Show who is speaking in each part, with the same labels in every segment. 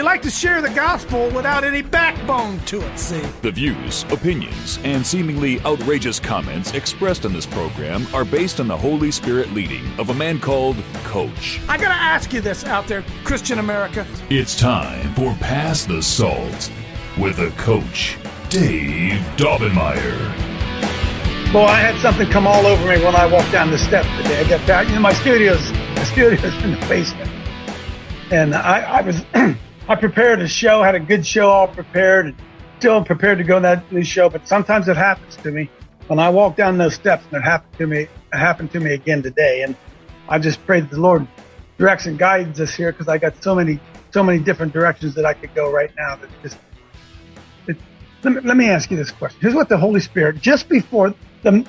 Speaker 1: like to share the gospel without any backbone to it, see?
Speaker 2: The views, opinions, and seemingly outrageous comments expressed in this program are based on the Holy Spirit leading of a man called Coach.
Speaker 1: I gotta ask you this out there, Christian America.
Speaker 2: It's time for Pass the Salt with a Coach, Dave Daubenmire.
Speaker 3: Boy, I had something come all over me when I walked down the steps today. I got back, my studio's in the basement. And I was, I prepared a show, had a good show all prepared, and still prepared to go on that new show. But sometimes it happens to me when I walk down those steps, and it happened to me again today. And I just pray that the Lord directs and guides us here, because I got so many different directions that I could go right now. That just, let me ask you this question. Here's what the Holy Spirit, just before the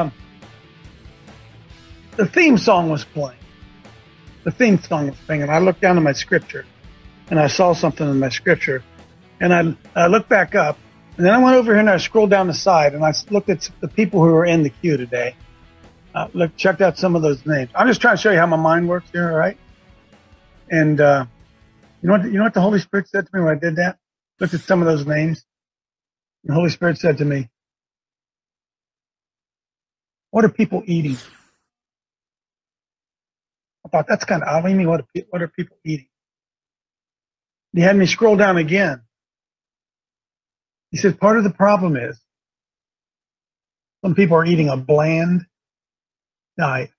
Speaker 3: theme song was playing. The theme song was playing, and I looked down at my scripture, and I saw something in my scripture, and I looked back up, and then I went over here and I scrolled down the side, and I looked at the people who were in the queue today. Checked out some of those names. I'm just trying to show you how my mind works here, all right? And you know what the Holy Spirit said to me when I did that? Looked at some of those names. The Holy Spirit said to me, "What are people eating?" I thought, that's kind of odd. What do you mean, what are people eating? He had me scroll down again. He said, part of the problem is some people are eating a bland diet.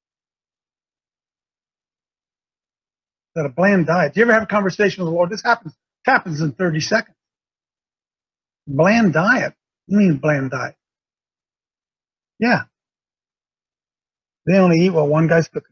Speaker 3: Is that a bland diet? Do you ever have a conversation with the Lord? This happens in 30 seconds. Bland diet? What do you mean bland diet? Yeah. They only eat what one guy's cooking.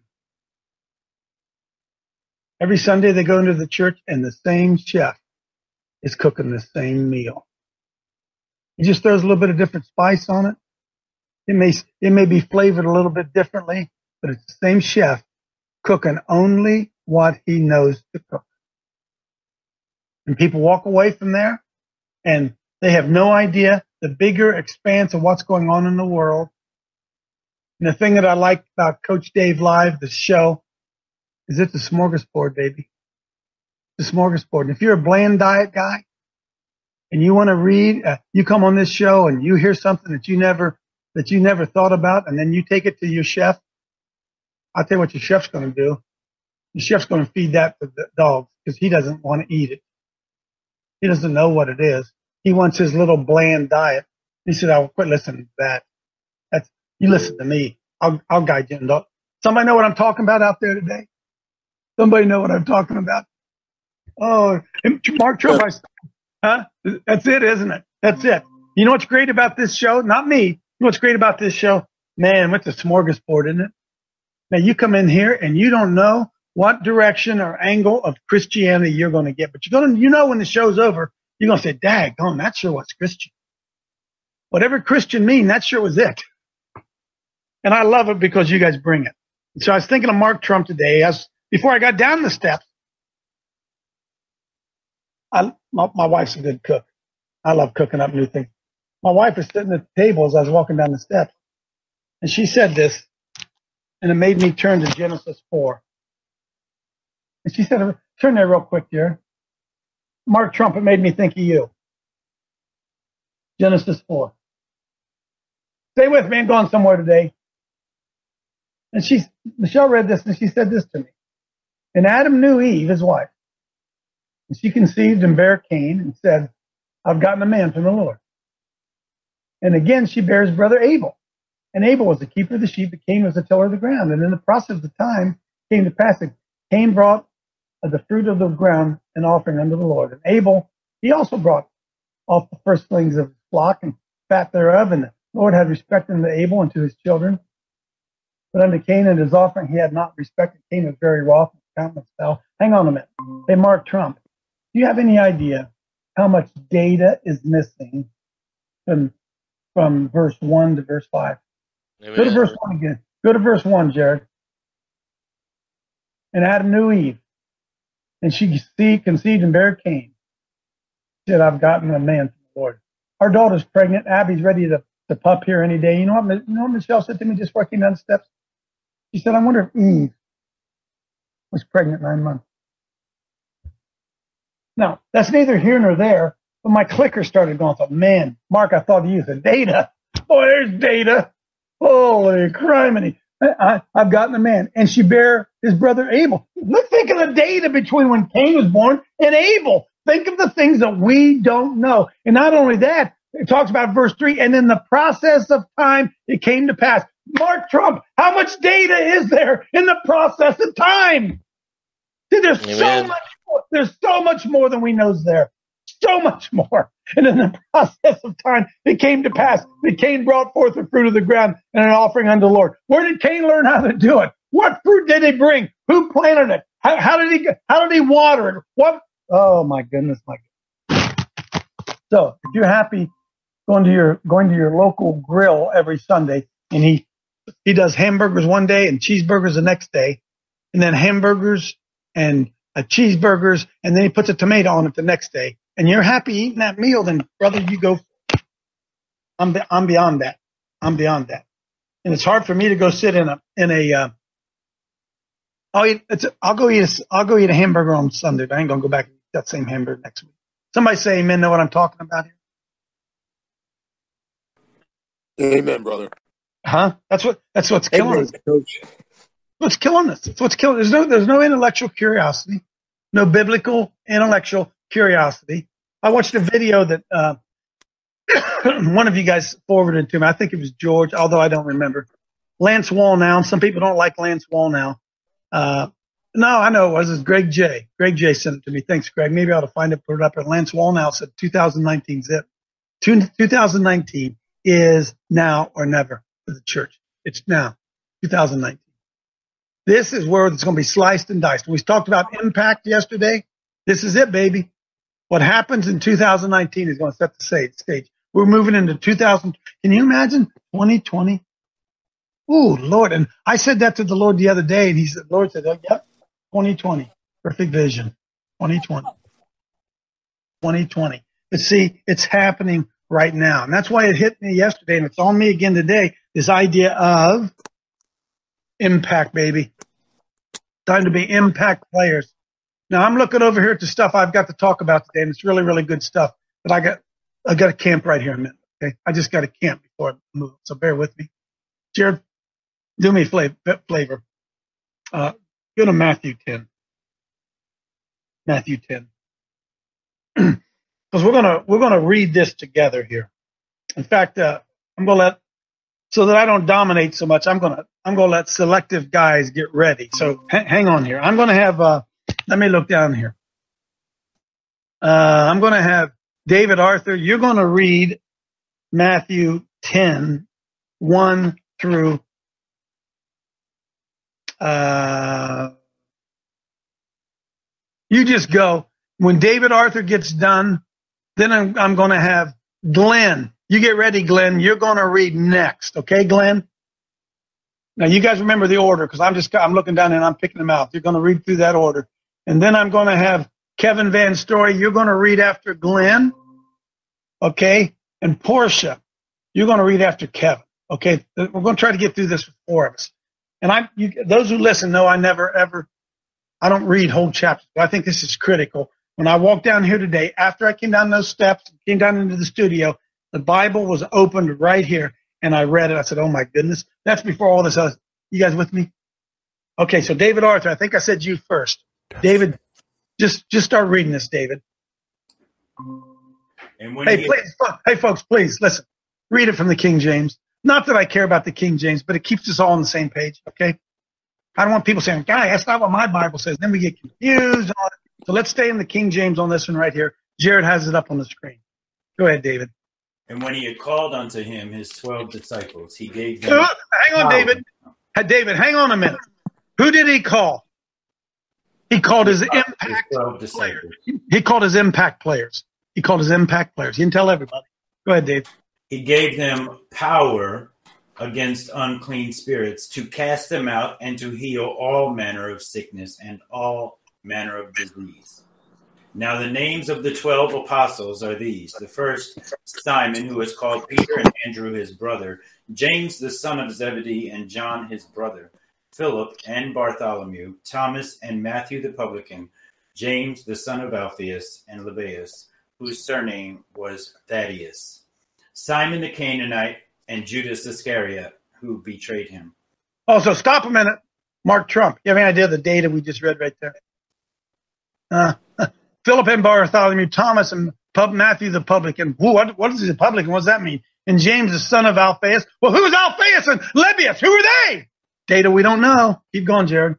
Speaker 3: Every Sunday they go into the church and the same chef is cooking the same meal. He just throws a little bit of different spice on it. It may be flavored a little bit differently, but it's the same chef cooking only what he knows to cook. And people walk away from there and they have no idea the bigger expanse of what's going on in the world. And the thing that I like about Coach Dave Live, the show, is it's a smorgasbord, baby. It's a smorgasbord. And if you're a bland diet guy and you want to read, you come on this show and you hear something that you never thought about, and then you take it to your chef, I'll tell you what your chef's going to do. Your chef's going to feed that to the dogs because he doesn't want to eat it. He doesn't know what it is. He wants his little bland diet. He said, "I will quit listening to that. You listen to me. I'll guide you." Somebody know what I'm talking about out there today? Somebody know what I'm talking about? Oh, Mark Trump, huh? That's it, isn't it? That's it. You know what's great about this show? Not me. You know what's great about this show? Man, what's a smorgasbord, isn't it? Now, you come in here and you don't know what direction or angle of Christianity you're going to get. But you know when the show's over, you're going to say, daggone, that sure was Christian. Whatever Christian mean, that sure was it. And I love it because you guys bring it. And so I was thinking of Mark Trump today. Before I got down the steps, my wife's a good cook. I love cooking up new things. My wife was sitting at the table as I was walking down the steps, and she said this, and it made me turn to Genesis 4. And she said, turn there real quick, dear. Mark Trump, it made me think of you. Genesis 4. Stay with me, I'm going somewhere today. And Michelle read this, and she said this to me. And Adam knew Eve, his wife. And she conceived and bare Cain and said, I've gotten a man from the Lord. And again, she bears brother Abel. And Abel was the keeper of the sheep, but Cain was the tiller of the ground. And in the process of the time came to pass that Cain brought the fruit of the ground an offering unto the Lord. And Abel, he also brought off the firstlings of his flock and fat thereof. And the Lord had respect unto Abel and to his children. But unto Cain and his offering he had not respected. Cain was very wroth and his countenance fell. Hang on a minute. Hey, Mark Trump, do you have any idea how much data is missing from verse 1 to verse 5? Go to verse 1 again. Go to verse 1, Jared. And Adam knew Eve, and she conceived and bare Cain. She said, I've gotten a man from the Lord. Our daughter's pregnant. Abby's ready to pup here any day. You know what Michelle said to me just before I came down the steps? She said, I wonder if Eve was pregnant 9 months. Now, that's neither here nor there, but my clicker started going. I thought, man, Mark, I thought you said data. Oh, there's data. Holy criminy. I've gotten a man. And she bare his brother Abel. Let's think of the data between when Cain was born and Abel. Think of the things that we don't know. And not only that, it talks about verse 3, and in the process of time, it came to pass. Mark Trump, how much data is there in the process of time? See, there's so much more. There's so much more than we know is there. So much more. And in the process of time, it came to pass that Cain brought forth the fruit of the ground and an offering unto the Lord. Where did Cain learn how to do it? What fruit did he bring? Who planted it? How did he water it? What? Oh my goodness, my goodness. So if you're happy going to your local grill every Sunday, and he does hamburgers one day and cheeseburgers the next day, and then hamburgers and cheeseburgers, and then he puts a tomato on it the next day, and you're happy eating that meal, then brother, you go. I'm beyond that. I'm beyond that, and it's hard for me to go sit in a. I'll go eat a hamburger on Sunday, but I ain't gonna go back and eat that same hamburger next week. Somebody say amen. Know what I'm talking about here?
Speaker 4: Amen, brother.
Speaker 3: Huh? That's what's killing us.
Speaker 4: Coach.
Speaker 3: What's killing us? It's what's killing. There's no intellectual curiosity, no biblical intellectual curiosity. I watched a video that one of you guys forwarded to me. I think it was George, although I don't remember. Lance Wallnau. Some people don't like Lance Wallnau. No, I know it was. It's Greg J. Greg J sent it to me. Thanks, Greg. Maybe I ought to find it, put it up. And Lance Wallnau said 2019 is it. 2019 is now or never for the church. It's now, 2019. This is where it's going to be sliced and diced. We talked about impact yesterday. This is it, baby. What happens in 2019 is going to set the stage. We're moving into 2000. Can you imagine 2020? Ooh, Lord. And I said that to the Lord the other day, and the Lord said, oh, yep, 2020. Perfect vision. 2020. 2020. But see, it's happening right now. And that's why it hit me yesterday, and it's on me again today, this idea of impact, baby. Time to be impact players. Now, I'm looking over here at the stuff I've got to talk about today, and it's really, really good stuff. But I got to camp right here in a minute, okay? I just got to camp before I move, so bear with me. Jared, do me a flavor. Go to Matthew 10. Matthew 10. Because we're gonna read this together here. In fact, I'm gonna let, so that I don't dominate so much, I'm gonna let selective guys get ready. So hang on here. I'm gonna have let me look down here. I'm gonna have David Arthur. You're gonna read Matthew 10, 1 through you just go. When David Arthur gets done, then I'm going to have Glenn. You get ready, Glenn. You're going to read next. Okay, Glenn? Now, you guys remember the order because I'm looking down and I'm picking them out. You're going to read through that order. And then I'm going to have Kevin Van Story. You're going to read after Glenn. Okay? And Portia, you're going to read after Kevin. Okay? We're going to try to get through this with four of us. And those who listen know I don't read whole chapters. But I think this is critical. When I walked down here today, after I came down those steps, came down into the studio, the Bible was opened right here, and I read it. I said, oh, my goodness. That's before all this. You guys with me? Okay, so David Arthur, I think I said you first. David, just start reading this, David. And hey, folks, please, listen. Read it from the King James. Not that I care about the King James, but it keeps us all on the same page, okay? I don't want people saying, guy, that's not what my Bible says. Then we get confused. So let's stay in the King James on this one right here. Jared has it up on the screen. Go ahead, David.
Speaker 5: And when he had called unto him his 12 disciples, he gave them...
Speaker 3: Hang on, David. David, hang on a minute. Who did he call? He called his impact players. He called his impact players. He didn't tell everybody. Go ahead, Dave.
Speaker 5: He gave them power against unclean spirits to cast them out and to heal all manner of sickness and all manner of disease. Now the names of the 12 apostles are these. The first, Simon, who is called Peter, and Andrew his brother, James the son of Zebedee, and John his brother, Philip and Bartholomew, Thomas and Matthew the publican, James the son of Alphaeus, and Lebbaeus, whose surname was Thaddeus, Simon the Canaanite, and Judas Iscariot, who betrayed him.
Speaker 3: Oh, so stop a minute. Mark Trump. You have any idea of the data we just read right there? Philip and Bartholomew, Thomas and Matthew the publican. What is the publican? What does that mean? And James the son of Alphaeus. Well, who's Alphaeus and Lebbaeus? Who are they? Data we don't know. Keep going, Jared.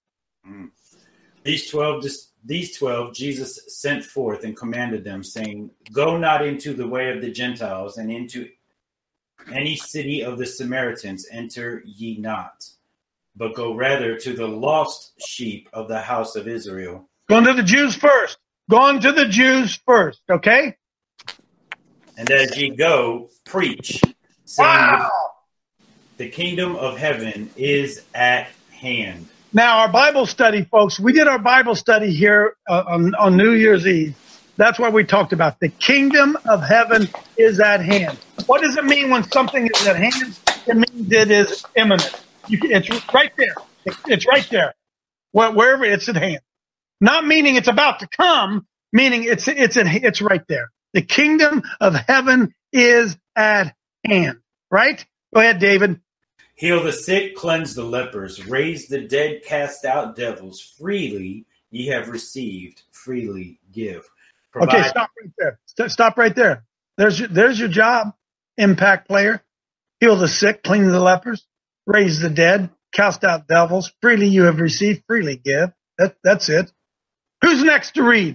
Speaker 5: These 12 Jesus sent forth and commanded them, saying, Go not into the way of the Gentiles, and into any city of the Samaritans enter ye not, but go rather to the lost sheep of the house of Israel.
Speaker 3: Going to the Jews first. Going to the Jews first, okay?
Speaker 5: And as ye go, preach, saying, The kingdom of heaven is at hand.
Speaker 3: Now, our Bible study, folks, we did our Bible study here on New Year's Eve. That's what we talked about. The kingdom of heaven is at hand. What does it mean when something is at hand? It means it is imminent. It's right there. It's right there. Wherever it's at hand. Not meaning it's about to come, meaning it's right there. The kingdom of heaven is at hand. Right? Go ahead, David.
Speaker 5: Heal the sick, cleanse the lepers, raise the dead, cast out devils. Freely ye have received, freely give.
Speaker 3: Okay, stop right there. Stop right there. There's your job, impact player. Heal the sick, clean the lepers, raise the dead, cast out devils. Freely you have received, freely give. That's it. Who's next to read?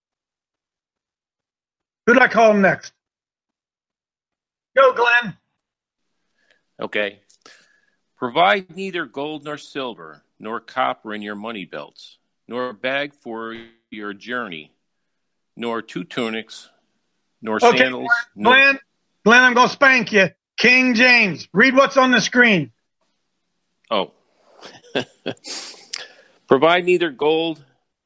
Speaker 3: Who did I call him next? Go, Glenn.
Speaker 6: Okay. Provide neither gold nor silver, nor copper in your money belts, nor a bag for your journey, nor 2 tunics, nor sandals.
Speaker 3: Glenn, I'm going to spank you. King James, read what's on the screen.
Speaker 6: Oh. Provide neither gold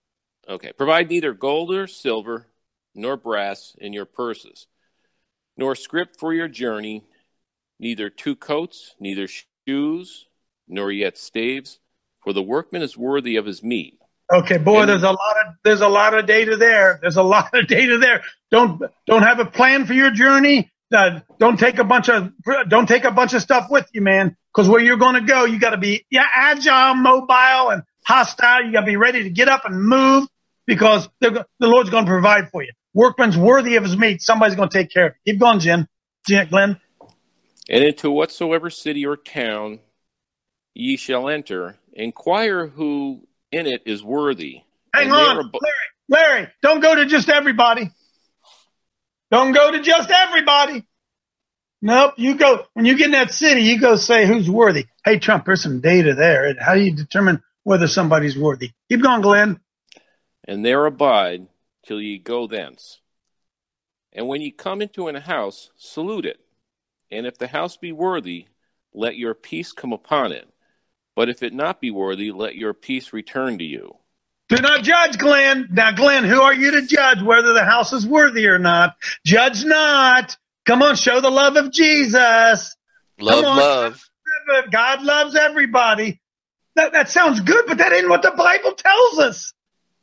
Speaker 6: or silver, nor brass in your purses, nor scrip for your journey, neither 2 coats, neither shoes, nor yet staves, for the workman is worthy of his meat.
Speaker 3: Okay, boy, there's a lot of data there. There's a lot of data there. Don't have a plan for your journey. Don't take a bunch of stuff with you, man. Because where you're going to go, you got to be agile, mobile, and hostile. You got to be ready to get up and move because the Lord's going to provide for you. Workman's worthy of his meat. Somebody's going to take care of it. Keep going, Glenn.
Speaker 6: And into whatsoever city or town ye shall enter, inquire who in it is worthy.
Speaker 3: Hang on, Larry, don't go to just everybody. Don't go to just everybody. Nope, you go, when you get in that city, you go say who's worthy. Hey, Trump, there's some data there. How do you determine whether somebody's worthy? Keep going, Glenn.
Speaker 6: And there abide till ye go thence. And when ye come into an house, salute it. And if the house be worthy, let your peace come upon it. But if it not be worthy, let your peace return to you.
Speaker 3: Do not judge, Glenn. Now, Glenn, who are you to judge whether the house is worthy or not? Judge not. Come on, show the love of Jesus.
Speaker 7: Love.
Speaker 3: God loves everybody. That sounds good, but that ain't what the Bible tells us.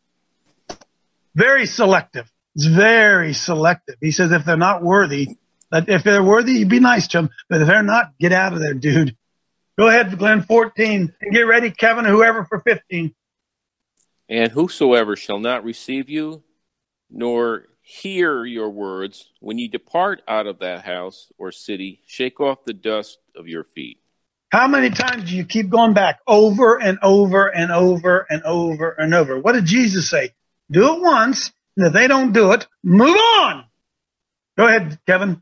Speaker 3: Very selective. It's very selective. He says if they're not worthy, if they're worthy, you be nice to them. But if they're not, get out of there, dude. Go ahead, Glenn, 14. And get ready, Kevin, whoever, for 15.
Speaker 6: And whosoever shall not receive you, nor hear your words, when ye depart out of that house or city, shake off the dust of your feet.
Speaker 3: How many times do you keep going back over and over and over and over and over? What did Jesus say? Do it once, and if they don't do it, move on. Go ahead, Kevin.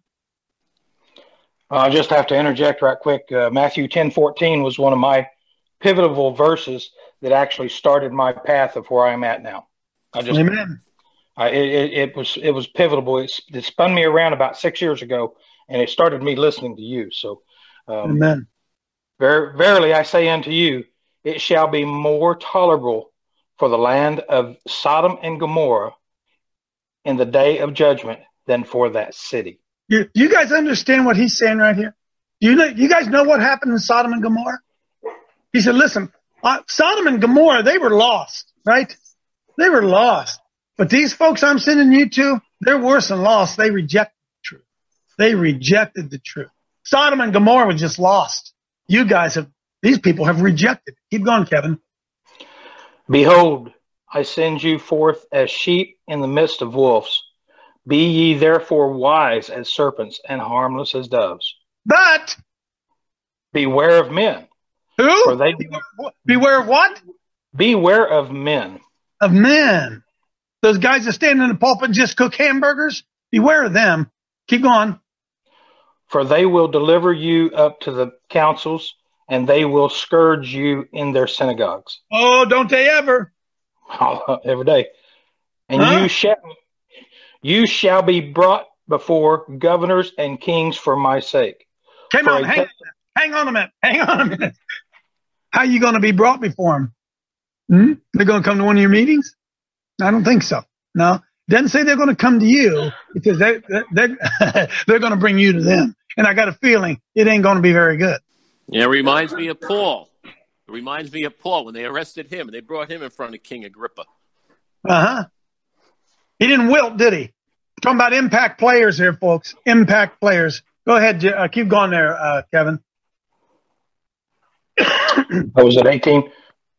Speaker 8: I just have to interject right quick. Matthew 10:14 was one of my pivotal verses that actually started my path of where I'm at now.
Speaker 3: Amen.
Speaker 8: It was pivotal. It spun me around about 6 years ago, and it started me listening to you. So,
Speaker 3: Amen.
Speaker 8: Verily I say unto you, it shall be more tolerable for the land of Sodom and Gomorrah in the day of judgment than for that city.
Speaker 3: You guys understand what he's saying right here? You guys know what happened in Sodom and Gomorrah? He said, listen, Sodom and Gomorrah, they were lost, right? They were lost. But these folks I'm sending you to, they're worse than lost. They rejected the truth. They rejected the truth. Sodom and Gomorrah was just lost. These people have rejected. Keep going, Kevin.
Speaker 8: Behold, I send you forth as sheep in the midst of wolves. Be ye therefore wise as serpents and harmless as doves.
Speaker 3: But
Speaker 8: beware of men.
Speaker 3: Who?
Speaker 8: For they
Speaker 3: beware of what?
Speaker 8: Beware of men.
Speaker 3: Of men. Those guys that stand in the pulpit and just cook hamburgers? Beware of them. Keep going.
Speaker 8: For they will deliver you up to the councils, and they will scourge you in their synagogues.
Speaker 3: Oh, don't they ever?
Speaker 8: Every day. And you shall be brought before governors and kings for my sake.
Speaker 3: Hang on a minute. How are you going to be brought before them? They're going to come to one of your meetings? I don't think so. No. It doesn't say they're going to come to you, because they're going to bring you to them. And I got a feeling it ain't going to be very good.
Speaker 6: Yeah, it reminds me of Paul. It reminds me of Paul when they arrested him and they brought him in front of King Agrippa.
Speaker 3: He didn't wilt, did he? Talking about impact players here, folks. Impact players. Go ahead. Keep going there, Kevin.
Speaker 8: I was at 18.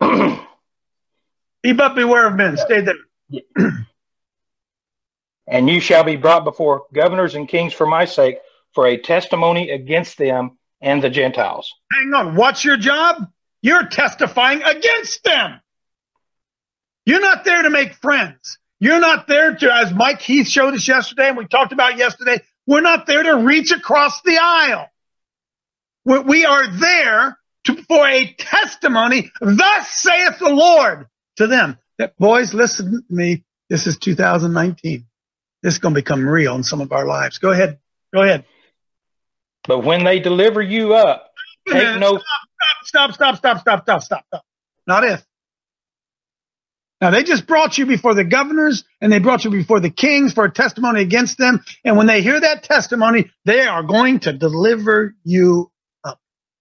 Speaker 3: But beware of men. Stay there.
Speaker 8: And you shall be brought before governors and kings for my sake, for a testimony against them and the Gentiles.
Speaker 3: Hang on. What's your job? You're testifying against them. You're not there to make friends. You're not there to, as Mike Heath showed us yesterday, and we talked about yesterday, we're not there to reach across the aisle. We are there for a testimony, thus saith the Lord, to them. Boys, listen to me. This is 2019. This is going to become real in some of our lives. Go ahead.
Speaker 8: But when they deliver you up, take no...
Speaker 3: Stop. Not if. Now, they just brought you before the governors, and they brought you before the kings for a testimony against them. And when they hear that testimony, they are going to deliver you up.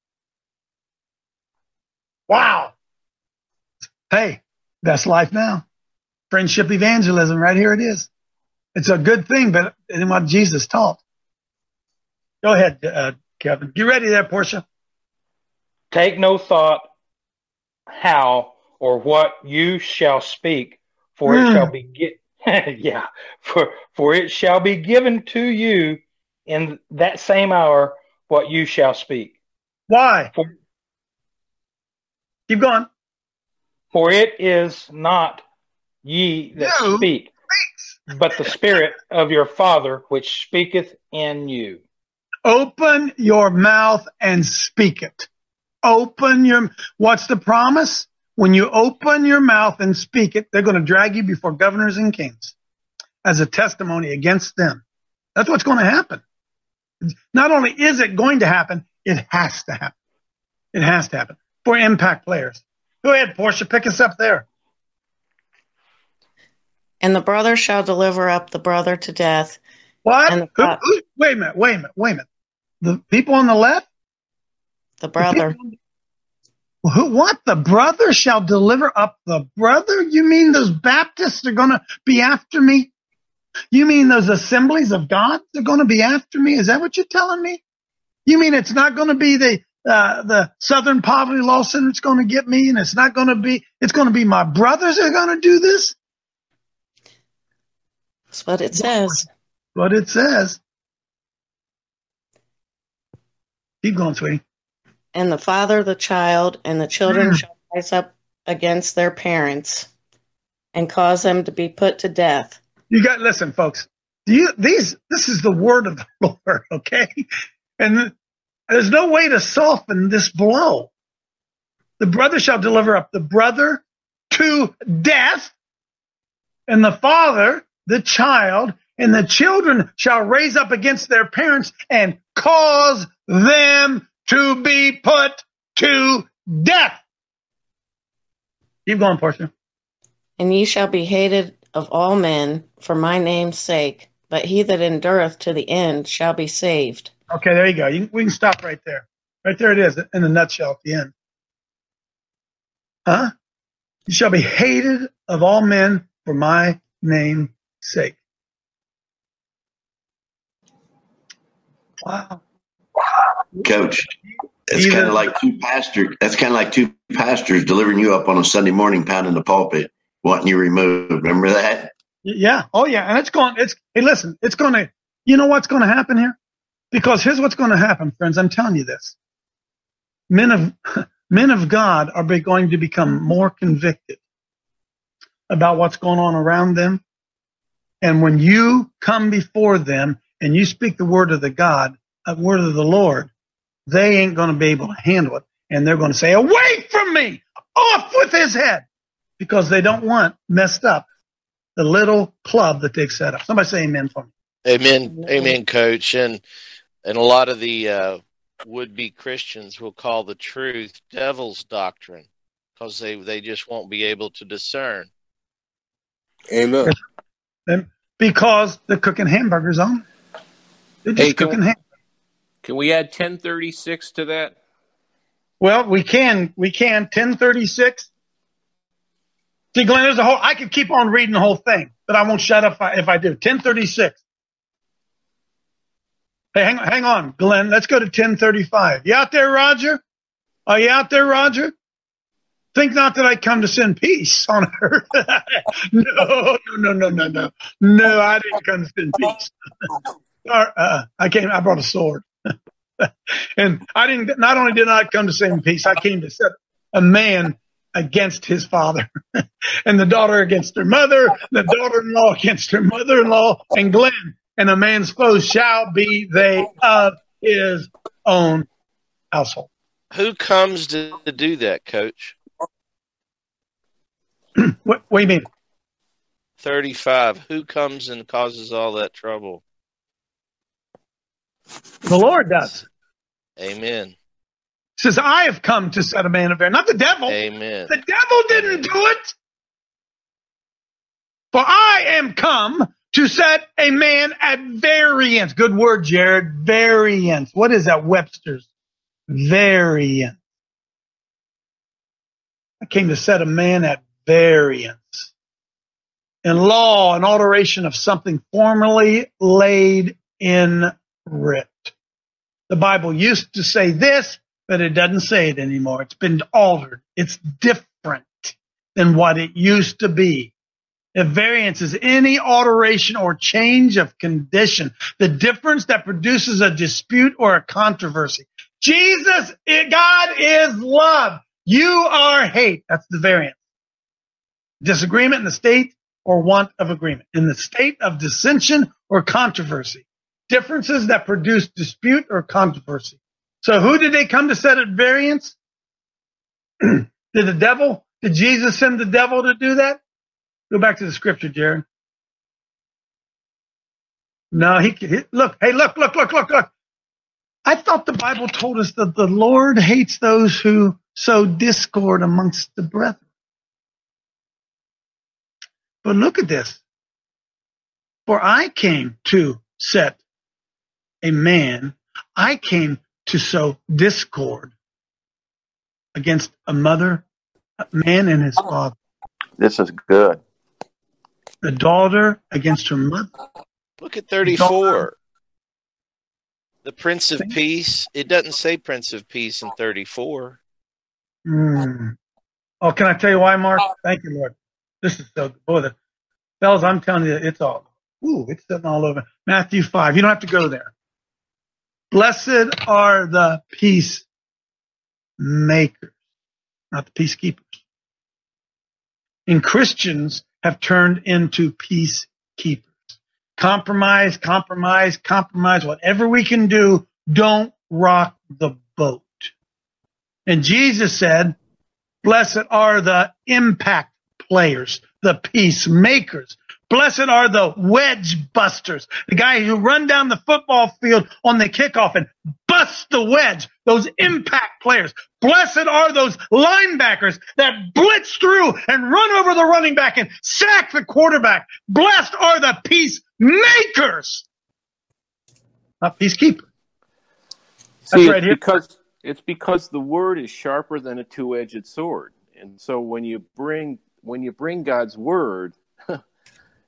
Speaker 3: Wow. Hey, that's life now. Friendship evangelism, right here it is. It's a good thing, but in what Jesus taught. Go ahead, Kevin. You ready there, Portia?
Speaker 8: Take no thought how or what you shall speak, for it shall be for it shall be given to you in that same hour what you shall speak.
Speaker 3: Why? Keep going.
Speaker 8: For it is not ye that speak, but the Spirit of your Father which speaketh in you.
Speaker 3: Open your mouth and speak it. What's the promise? When you open your mouth and speak it, they're going to drag you before governors and kings as a testimony against them. That's what's going to happen. Not only is it going to happen, it has to happen. It has to happen for impact players. Go ahead, Portia, pick us up there.
Speaker 7: And the brother shall deliver up the brother to death.
Speaker 3: What? Wait a minute. The people on the left?
Speaker 7: The brother.
Speaker 3: What? The brother shall deliver up the brother? You mean those Baptists are going to be after me? You mean those assemblies of God are going to be after me? Is that what you're telling me? You mean it's not going to be the Southern Poverty Law Center that's going to get me, and it's going to be my brothers that are going to do this?
Speaker 7: That's what it says.
Speaker 3: What it says. Keep going, sweetie.
Speaker 7: And the father, the child, and the children shall rise up against their parents and cause them to be put to death.
Speaker 3: Listen, folks. This is the word of the Lord, okay? And there's no way to soften this blow. The brother shall deliver up the brother to death, and the father, the child, and the children shall raise up against their parents and cause them to be put to death. Keep going, Portia.
Speaker 7: And ye shall be hated of all men for my name's sake, but he that endureth to the end shall be saved.
Speaker 3: Okay, there you go. We can stop right there. Right there it is, in a nutshell at the end. You shall be hated of all men for my name's sake. Wow.
Speaker 9: Coach, it's kind of like two pastors. That's kind of like two pastors delivering you up on a Sunday morning, pounding the pulpit, wanting you removed. Remember that?
Speaker 3: Yeah. Oh, yeah. And hey, listen, it's going to, you know what's going to happen here? Because here's what's going to happen, friends. I'm telling you this. Men of God are going to become more convicted about what's going on around them. And when you come before them and you speak the word of the Lord, they ain't going to be able to handle it. And they're going to say, away from me, off with his head, because they don't want messed up the little club that they've set up. Somebody say amen for me.
Speaker 10: Amen, Coach. And a lot of the would-be Christians will call the truth devil's doctrine because they just won't be able to discern.
Speaker 4: Amen.
Speaker 3: And because they're cooking hamburgers on it. They're just cooking hamburgers.
Speaker 6: Can we add 1036 to that?
Speaker 3: Well, we can. 1036. See, Glenn, there's I could keep on reading the whole thing, but I won't shut up if I do. 1036. Hey, hang on, Glenn. Let's go to 1035. You out there, Roger? Are you out there, Roger? Think not that I come to send peace on earth. No. No, I didn't come to send peace. I brought a sword. And not only did I come to send peace, I came to set a man against his father, and the daughter against her mother, the daughter-in-law against her mother-in-law, and Glenn, and a man's foes shall be they of his own household.
Speaker 10: Who comes to do that, Coach?
Speaker 3: What do you mean?
Speaker 10: 35. Who comes and causes all that trouble?
Speaker 3: The Lord does.
Speaker 10: Amen.
Speaker 3: Says, I have come to set a man of variance, not the devil.
Speaker 10: Amen.
Speaker 3: The devil didn't do it. For I am come to set a man at variance. Good word, Jared. Variance. What is that, Webster's? Variance. I came to set a man at variance. In law, an alteration of something formerly laid in writ. The Bible used to say this, but it doesn't say it anymore. It's been altered. It's different than what it used to be. If variance is any alteration or change of condition, the difference that produces a dispute or a controversy. God is love. You are hate. That's the variance. Disagreement in the state or want of agreement. In the state of dissension or controversy. Differences that produce dispute or controversy. So who did they come to set at variance? Did Jesus send the devil to do that? Go back to the scripture, Jared. No, look. I thought the Bible told us that the Lord hates those who sow discord amongst the brethren. But look at this. For I came to set a man, I came to sow discord against a man and his father.
Speaker 11: This is good.
Speaker 3: The daughter against her mother.
Speaker 10: Look at 34. The Prince of Peace. It doesn't say Prince of Peace in 34.
Speaker 3: Oh, can I tell you why, Mark? Thank you, Lord. This is so good. Fellas, I'm telling you, it's sitting all over. Matthew 5. You don't have to go there. Blessed are the peacemakers, not the peacekeepers. And Christians have turned into peacekeepers. Compromise. Whatever we can do, don't rock the boat. And Jesus said, blessed are the impact players, the peacemakers. Blessed are the wedge busters, the guy who run down the football field on the kickoff and bust the wedge, those impact players. Blessed are those linebackers that blitz through and run over the running back and sack the quarterback. Blessed are the peacemakers, not peacekeepers.
Speaker 6: See,
Speaker 3: right here.
Speaker 6: It's because the word is sharper than a two-edged sword. And so when you bring God's word,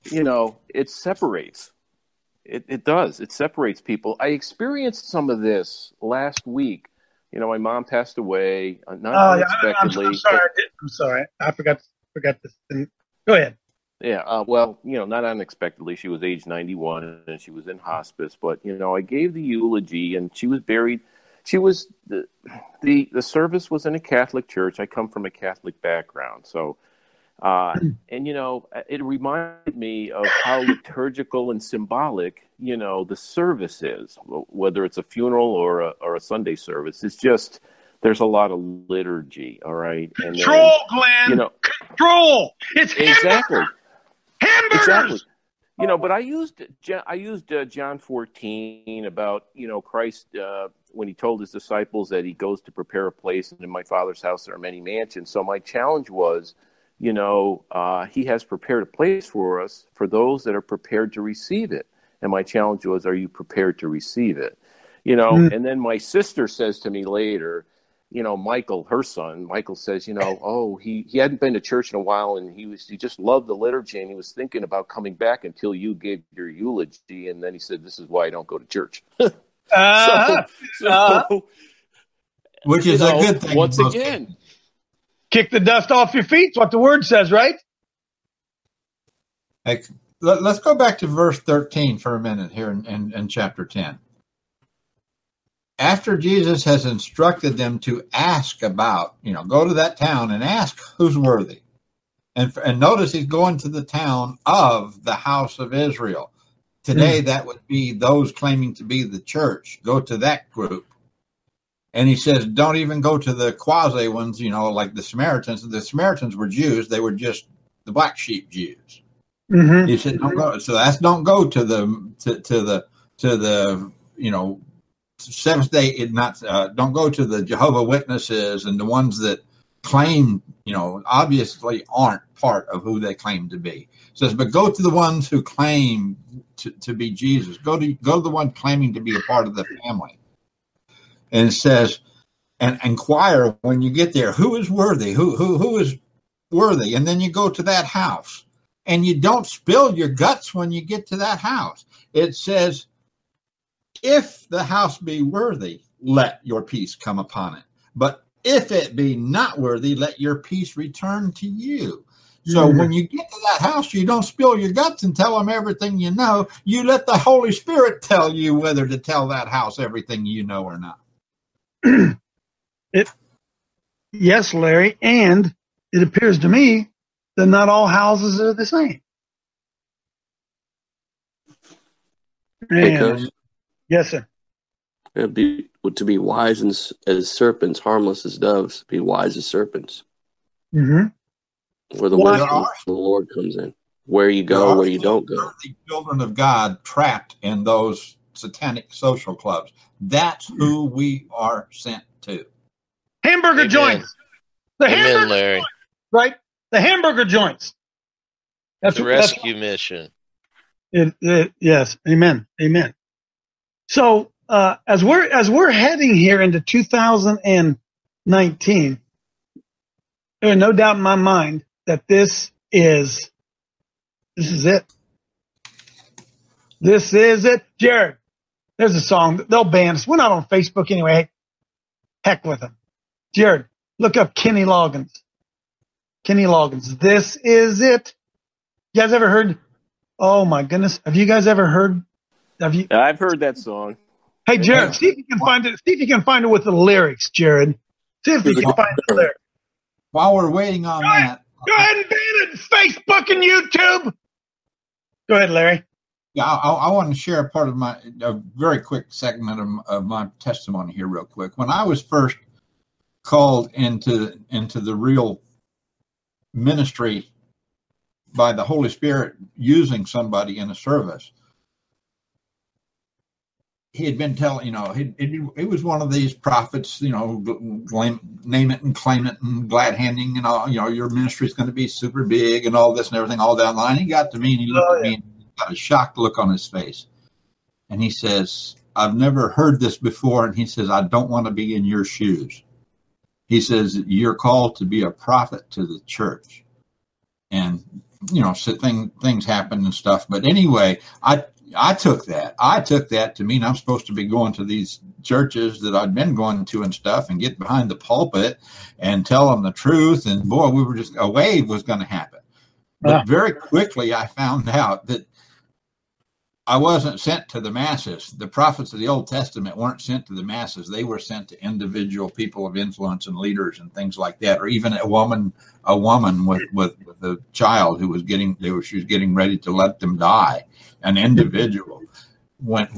Speaker 6: it separates. It does. It separates people. I experienced some of this last week. My mom passed away, not unexpectedly.
Speaker 3: I'm sorry. I forgot this thing. Go ahead.
Speaker 6: Yeah, not unexpectedly. She was age 91 and she was in hospice. But, I gave the eulogy and she was buried. She was, the service was in a Catholic church. I come from a Catholic background. So, it reminded me of how liturgical and symbolic, the service is, whether it's a funeral or a Sunday service. It's just, there's a lot of liturgy. All right. And
Speaker 3: control, Glenn. Control. It's
Speaker 6: exactly.
Speaker 3: Hamburgers.
Speaker 6: Exactly. But I used John 14 about, Christ, when he told his disciples that he goes to prepare a place, and in my Father's house there are many mansions. So my challenge was, he has prepared a place for us, for those that are prepared to receive it. And my challenge was, are you prepared to receive it? And then my sister says to me later, Michael, her son, Michael says, he hadn't been to church in a while, and he just loved the liturgy, and he was thinking about coming back until you gave your eulogy. And then he said, this is why I don't go to church.
Speaker 12: Which is a good thing.
Speaker 6: Once again,
Speaker 3: kick the dust off your feet. That's what the word says, right?
Speaker 12: Hey, let's go back to verse 13 for a minute here in chapter 10. After Jesus has instructed them to ask about, go to that town and ask who's worthy. And notice he's going to the town of the house of Israel. Today, that would be those claiming to be the church. Go to that group. And he says, don't even go to the quasi ones, like the Samaritans. The Samaritans were Jews. They were just the black sheep Jews. Mm-hmm. He said, don't go. So don't go to the Seventh Day. Don't go to the Jehovah Witnesses and the ones that claim, obviously aren't part of who they claim to be. It says, but go to the ones who claim to be Jesus. Go to the one claiming to be a part of the family. And it says, and inquire when you get there, who is worthy, who is worthy. And then you go to that house, and you don't spill your guts when you get to that house. It says, if the house be worthy, let your peace come upon it. But if it be not worthy, let your peace return to you. So when you get to that house, you don't spill your guts and tell them everything you know. You let the Holy Spirit tell you whether to tell that house everything you know or not.
Speaker 3: Yes, Larry, and it appears to me that not all houses are the same.
Speaker 13: Coach.
Speaker 3: Yes, sir.
Speaker 13: To be wise as serpents, harmless as doves, be wise as serpents.
Speaker 3: Mm-hmm.
Speaker 13: Where the wisdom of the Lord comes in. Where you go, where you don't go.
Speaker 12: The children of God trapped in those satanic social clubs. That's who we are sent to.
Speaker 3: Hamburger joints.
Speaker 10: Amen, Larry.
Speaker 3: Joints, right? The hamburger joints.
Speaker 10: That's the rescue mission.
Speaker 3: Yes. Amen. Amen. So as we're heading here into 2019, there is no doubt in my mind that this is it. This is it. Jared, there's a song. They'll ban us. We're not on Facebook anyway. Heck with them. Jared, look up Kenny Loggins. Kenny Loggins. This is it. You guys ever heard? Oh my goodness. Have you guys ever heard?
Speaker 6: I've heard that song.
Speaker 3: Hey, Jared, see if you can find it. See if you can find it with the lyrics, Jared. See if you can find the lyrics.
Speaker 12: While we're waiting on that.
Speaker 3: Go ahead and ban it. Facebook and YouTube. Go ahead, Larry.
Speaker 12: Yeah, I want to share a very quick segment of my testimony here real quick. When I was first called into the real ministry by the Holy Spirit using somebody in a service, he had been telling, he was one of these prophets, name it and claim it and glad handing and all, your ministry is going to be super big and all this and everything all down the line. He got to me and he looked at me and got a shocked look on his face. And he says, I've never heard this before. And he says, I don't want to be in your shoes. He says, you're called to be a prophet to the church. And things happen and stuff. But anyway, I took that to mean I'm supposed to be going to these churches that I'd been going to and stuff, and get behind the pulpit and tell them the truth. And boy, a wave was going to happen. But very quickly, I found out that I wasn't sent to the masses. The prophets of the Old Testament weren't sent to the masses. They were sent to individual people of influence and leaders and things like that, or even a woman with a child she was getting ready to let them die. An individual. When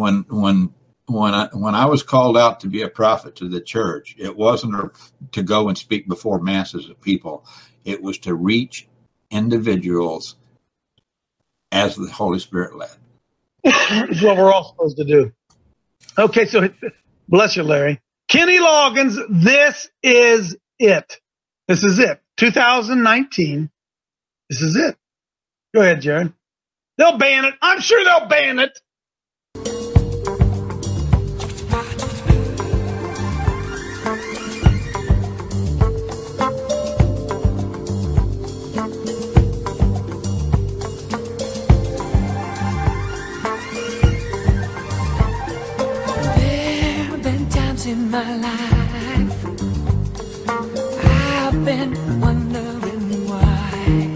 Speaker 12: I was called out to be a prophet to the church, it wasn't to go and speak before masses of people. It was to reach individuals as the Holy Spirit led.
Speaker 3: It's what we're all supposed to do. Okay, so bless you, Larry. Kenny Loggins, this is it. This is it. 2019. This is it. Go ahead, Jared. They'll ban it. I'm sure they'll ban it.
Speaker 14: There have been times in my life I've been wondering why.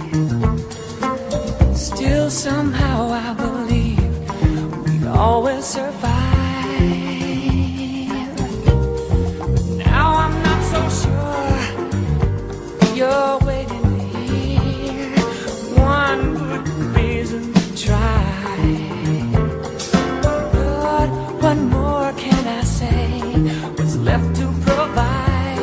Speaker 14: Still somehow I believe we'd always survive. Now I'm not so sure you're waiting to hear one good reason to try. But what more can I say? What's left to provide?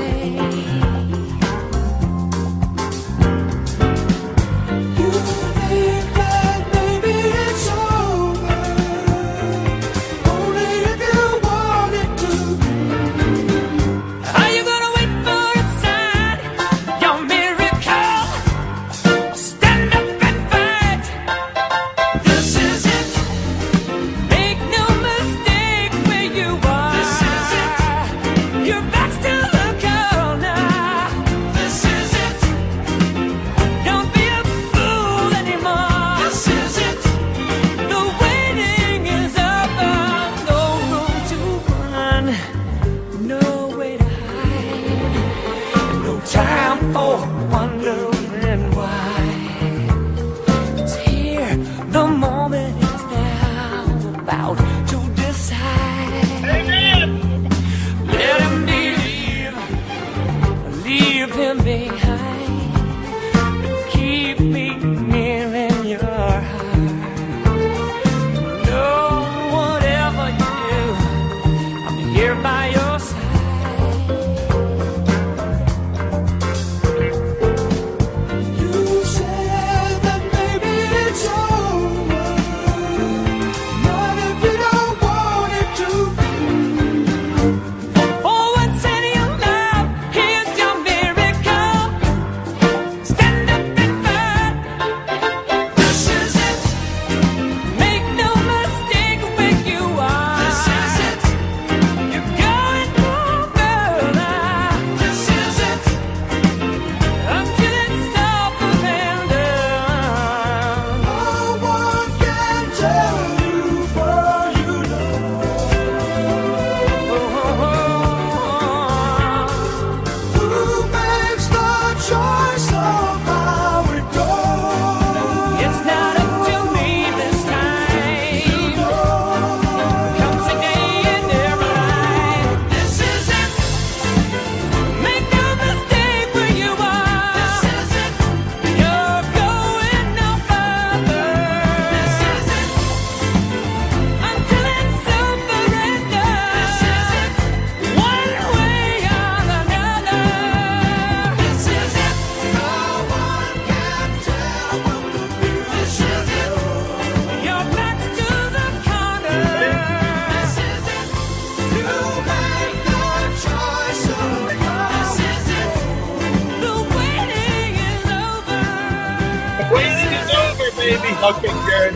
Speaker 3: Okay, Jared.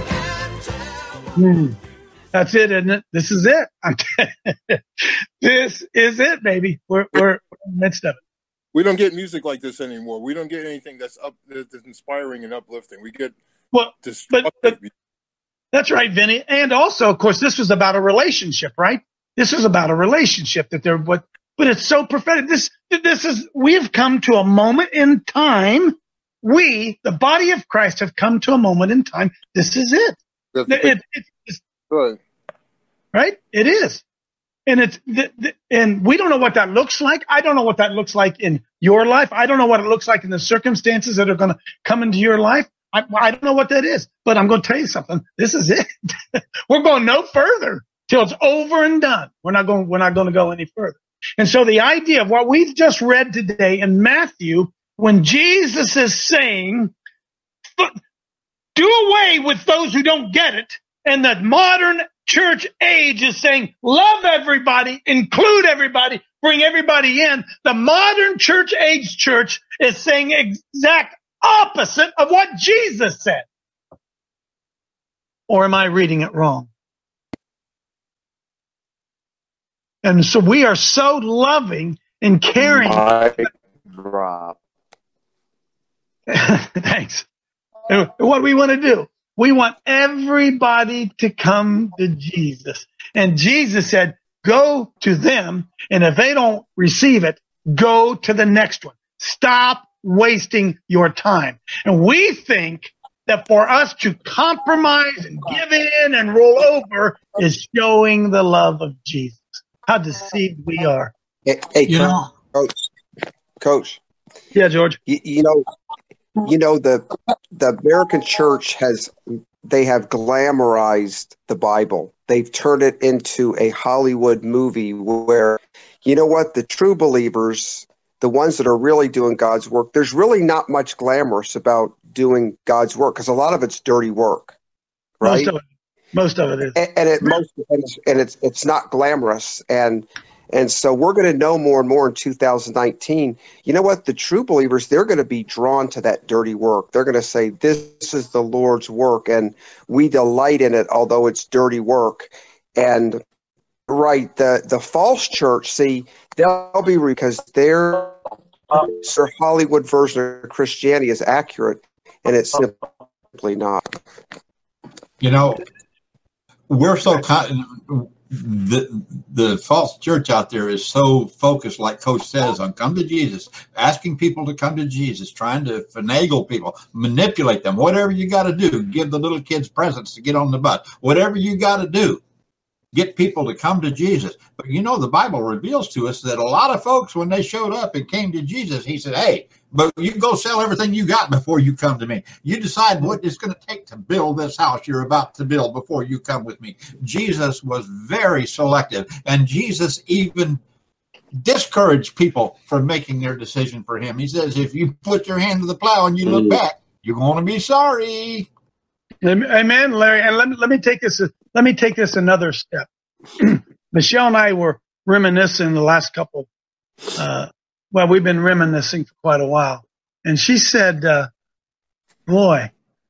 Speaker 3: That's it, isn't it? This is it. This is it, baby. We're in the midst of it.
Speaker 4: We don't get music like this anymore. We don't get anything that's inspiring and uplifting. We get destructive.
Speaker 3: But that's right, Vinny. And also, of course, this was about a relationship, right? This was about a relationship but it's so prophetic. We have come to a moment in time. We, the body of Christ, have come to a moment in time. This is it. It's right. It is. And and we don't know what that looks like. I don't know what that looks like in your life. I don't know what it looks like in the circumstances that are going to come into your life. I don't know what that is, but I'm going to tell you something. This is it. We're going no further till it's over and done. We're not going to go any further. And so the idea of what we've just read today in Matthew, when Jesus is saying, do away with those who don't get it, and the modern church age is saying, love everybody, include everybody, bring everybody in. The modern church age church is saying exact opposite of what Jesus said. Or am I reading it wrong? And so we are so loving and caring.
Speaker 11: Drop.
Speaker 3: Thanks. What we want to do, we want everybody to come to Jesus. And Jesus said, go to them. And if they don't receive it, go to the next one. Stop wasting your time. And we think that for us to compromise and give in and roll over is showing the love of Jesus. How deceived we are.
Speaker 15: Hey, Coach.
Speaker 3: Yeah, George.
Speaker 15: You know the American church they have glamorized the Bible. They've turned it into a Hollywood movie where, you know what, the true believers, the ones that are really doing God's work, there's really not much glamorous about doing God's work because a lot of it's dirty work, right?
Speaker 3: Most of it is,
Speaker 15: and it's not glamorous, and so we're going to know more and more in 2019. You know what? The true believers, they're going to be drawn to that dirty work. They're going to say, "This is the Lord's work, and we delight in it, although it's dirty work." And right, the false church, see, they'll be because their Hollywood version of Christianity is accurate, and it's simply not.
Speaker 12: You know, we're so the false church out there is so focused, like Coach says, on come to Jesus, asking people to come to Jesus, trying to finagle people, manipulate them, whatever you got to do, give the little kids presents to get on the bus, whatever you got to do, get people to come to Jesus. But you know, the Bible reveals to us that a lot of folks, when they showed up and came to Jesus, he said, hey, but you can go sell everything you got before you come to me. You decide what it's going to take to build this house you're about to build before you come with me. Jesus was very selective, and Jesus even discouraged people from making their decision for him. He says, if you put your hand to the plow and you look back, you're going to be sorry.
Speaker 3: Amen, Larry. And let me take this another step. Michelle and I were reminiscing the last couple. We've been reminiscing for quite a while, and she said, "Boy,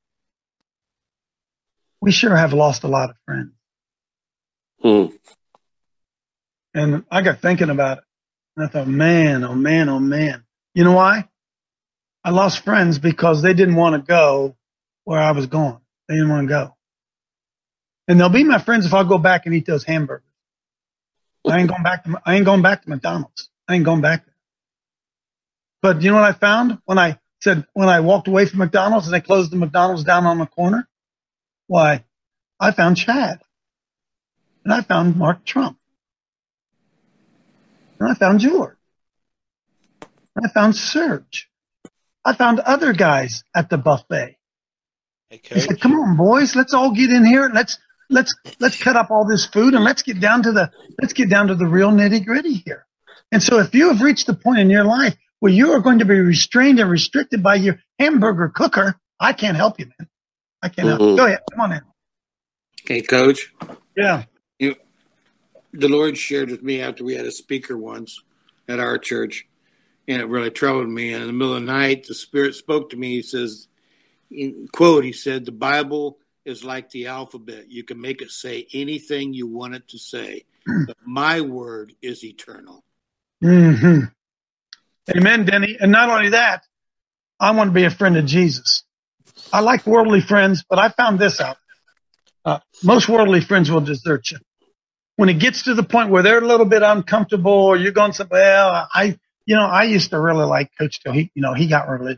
Speaker 3: we sure have lost a lot of friends." And I got thinking about it, and I thought, man, oh man, oh man. You know why? I lost friends because they didn't want to go where I was going. They didn't want to go. And they'll be my friends if I go back and eat those hamburgers. I ain't going back to McDonald's. I ain't going back there. But you know what I found when I walked away from McDonald's and they closed the McDonald's down on the corner? Why? I found Chad. And I found Mark Trump. And I found George. And I found Serge. I found other guys at the buffet. Hey, I said, come on, boys, let's all get in here. Let's cut up all this food and let's get down to the real nitty gritty here. And so if you have reached the point in your life where you are going to be restrained and restricted by your hamburger cooker, I can't help you, man. I can't help you. Go ahead. Come on in.
Speaker 16: Okay, Coach.
Speaker 3: Yeah.
Speaker 16: The Lord shared with me after we had a speaker once at our church, and it really troubled me. And in the middle of the night, the Spirit spoke to me. He says, he said, the Bible is like the alphabet. You can make it say anything you want it to say, but my word is eternal.
Speaker 3: Mm-hmm. Amen, Denny. And not only that, I want to be a friend of Jesus. I like worldly friends, but I found this out. Most worldly friends will desert you. When it gets to the point where they're a little bit uncomfortable or you're going somewhere, well, I used to really like Coach till he got religion.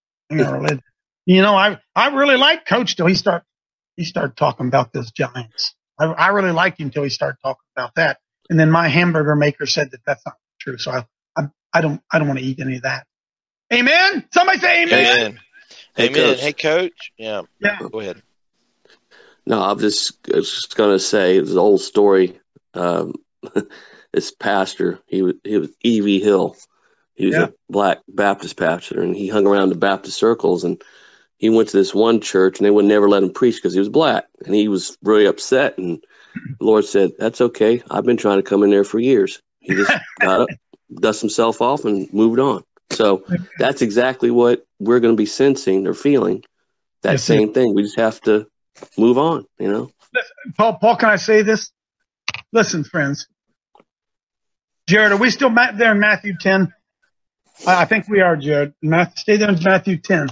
Speaker 3: I really liked Coach till he started talking about those Giants. I really liked him till he started talking about that. And then my hamburger maker said that that's not true. So I don't want to eat any of that. Amen. Somebody say amen.
Speaker 10: Amen.
Speaker 13: Hey,
Speaker 10: Amen.
Speaker 13: Coach.
Speaker 10: Hey, Coach. Yeah. Go ahead.
Speaker 13: No, I was just going to say it's an old story. This pastor, he was E.V. Hill. He was a black Baptist pastor, and he hung around the Baptist circles. And he went to this one church, and they would never let him preach because he was black. And he was really upset. And the Lord said, "That's okay. I've been trying to come in there for years." He just got up, dusted himself off, and moved on. So that's exactly what we're going to be sensing or feeling. That same thing. We just have to move on,
Speaker 3: Listen, Paul, can I say this? Listen, friends. Jared, are we still there in Matthew 10? I think we are, Jared. Stay there in Matthew 10.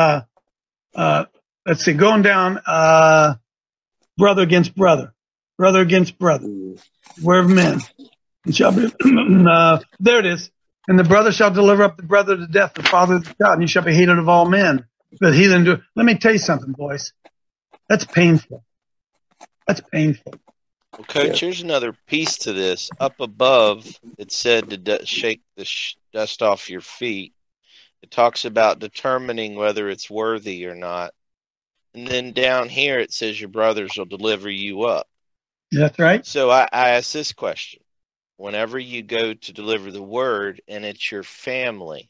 Speaker 3: Let's see, going down, brother against brother, brother against brother. Where of men? And shall be, there it is. And the brother shall deliver up the brother to death, the father to God, and you shall be hated of all men. But heathen do. Let me tell you something, boys. That's painful. That's painful.
Speaker 10: Well, Coach, here's another piece to this. Up above, it said to shake the dust off your feet. It talks about determining whether it's worthy or not. And then down here, it says your brothers will deliver you up.
Speaker 3: That's right.
Speaker 10: So I ask this question. Whenever you go to deliver the word and it's your family,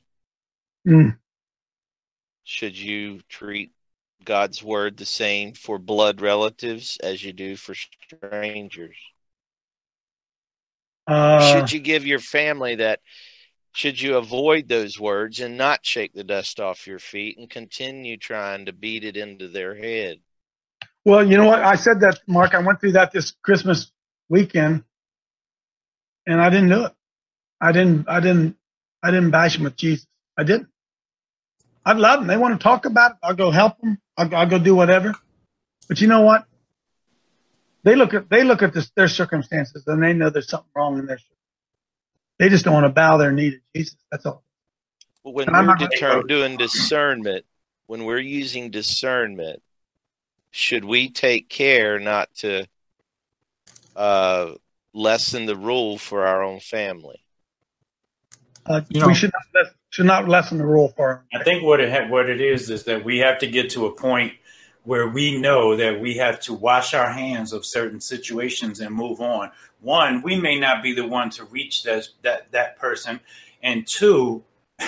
Speaker 10: should you treat God's word the same for blood relatives as you do for strangers? Should you give your family that? Should you avoid those words and not shake the dust off your feet and continue trying to beat it into their head?
Speaker 3: Well, you know what? I said that, Mark. I went through that this Christmas weekend, and I didn't do it. I didn't bash them with Jesus. I didn't. I love them. They want to talk about it. I'll go help them. I'll go do whatever. But you know what? They look at their circumstances, and they know there's something wrong in their circumstances. They just don't want to bow their knee to Jesus. That's all.
Speaker 10: Well, when we're doing discernment, when we're using discernment, should we take care not to lessen the rule for our own family?
Speaker 3: We should not lessen the rule for them.
Speaker 5: I think what it is that we have to get to a point where we know that we have to wash our hands of certain situations and move on. One, we may not be the one to reach that person, and two,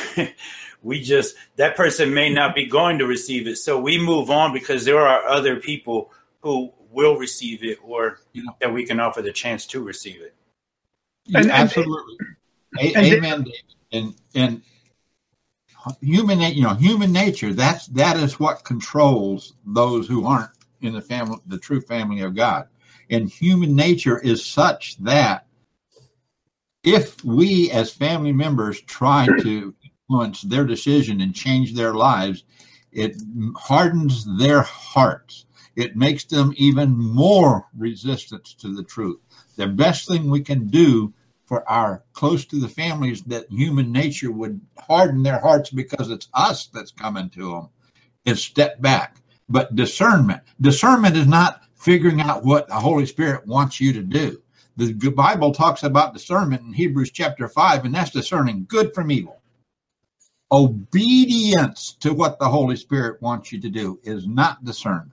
Speaker 5: that person may not be going to receive it. So we move on because there are other people who will receive it, or that we can offer the chance to receive it.
Speaker 12: Absolutely. Amen. And human nature, that is what controls those who aren't in the family, the true family of God. And human nature is such that if we as family members try to influence their decision and change their lives, it hardens their hearts. It makes them even more resistant to the truth. The best thing we can do for our close to the families that human nature would harden their hearts because it's us that's coming to them is step back. But discernment is not figuring out what the Holy Spirit wants you to do. The Bible talks about discernment in Hebrews chapter 5, and that's discerning good from evil. Obedience to what the Holy Spirit wants you to do is not discernment.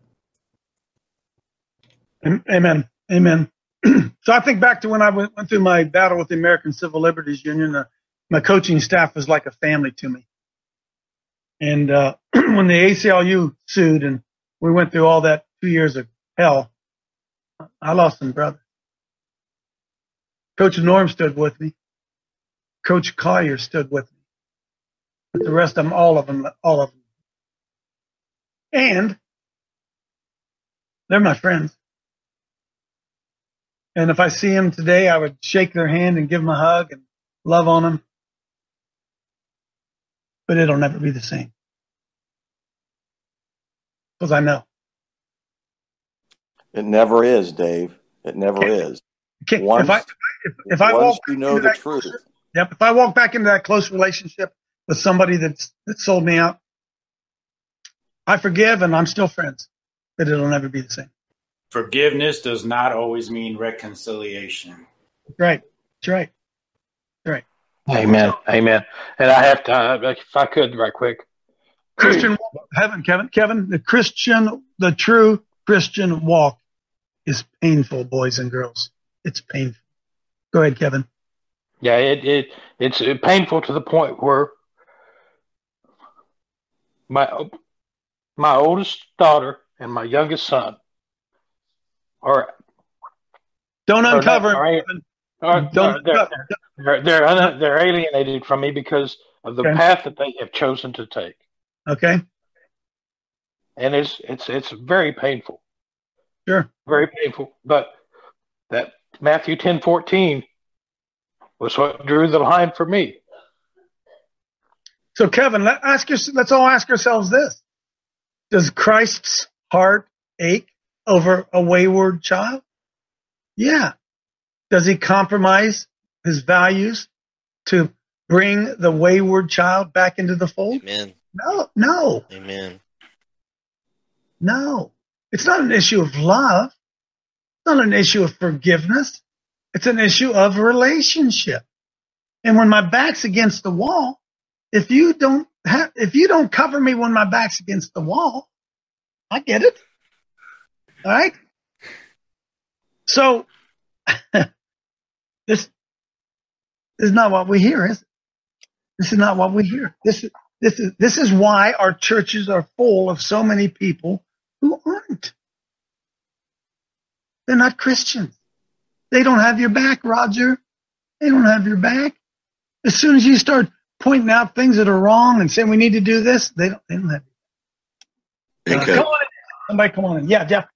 Speaker 3: Amen. Amen. So I think back to when I went through my battle with the American Civil Liberties Union. My coaching staff was like a family to me. And when the ACLU sued and we went through all that 2 years of hell, I lost some brothers. Coach Norm stood with me. Coach Collier stood with me. But the rest of them, all of them. And they're my friends. And if I see them today, I would shake their hand and give them a hug and love on them. but it'll never be the same. Because I know.
Speaker 17: It never is, Dave. It never is.
Speaker 3: Once if I walk
Speaker 17: you know the truth.
Speaker 3: Yep. If I walk back into that close relationship with somebody that sold me out, I forgive and I'm still friends, but it'll never be the same.
Speaker 5: Forgiveness does not always mean reconciliation.
Speaker 3: Right. That's right. That's right.
Speaker 8: Amen. Amen. And I have to, if I could, right quick.
Speaker 3: Kevin, the true Christian walk is painful, boys and girls. It's painful. Go ahead, Kevin.
Speaker 8: Yeah, it's painful to the point where my oldest daughter and my youngest son are
Speaker 3: don't uncover.
Speaker 8: They're alienated from me because of the path that they have chosen to take.
Speaker 3: Okay.
Speaker 8: And it's very painful.
Speaker 3: Sure.
Speaker 8: Very painful. But that Matthew 10:14 was what drew the line for me.
Speaker 3: So, Kevin, let's all ask ourselves this. Does Christ's heart ache over a wayward child? Yeah. Does he compromise his values to bring the wayward child back into the fold?
Speaker 10: Amen.
Speaker 3: No.
Speaker 10: Amen.
Speaker 3: No. It's not an issue of love. It's not an issue of forgiveness. It's an issue of relationship. And when my back's against the wall, if you don't cover me when my back's against the wall, I get it. All right. So this is not what we hear, is it? This is not what we hear. This is why our churches are full of so many people who aren't. They're not Christians. They don't have your back, Roger. They don't have your back. As soon as you start pointing out things that are wrong and saying we need to do this, they don't have your back. Come on in. Somebody come on in. Yeah, Jeff.